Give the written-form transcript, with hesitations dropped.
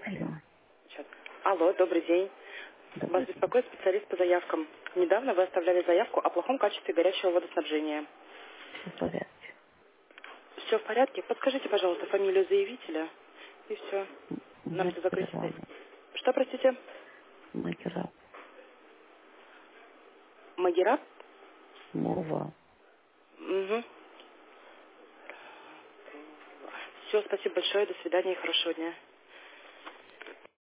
Алло. Сейчас. Алло, добрый день. Вас Добрый день. беспокоит специалист по заявкам. Недавно вы оставляли заявку о плохом качестве горячего водоснабжения. Все в порядке. Все в порядке? Подскажите, пожалуйста, фамилию заявителя. И все. Нам это закрыть. Магераб. Что, простите? Магераб. Магера? Мова. Угу. Все, спасибо большое. До свидания и хорошего дня.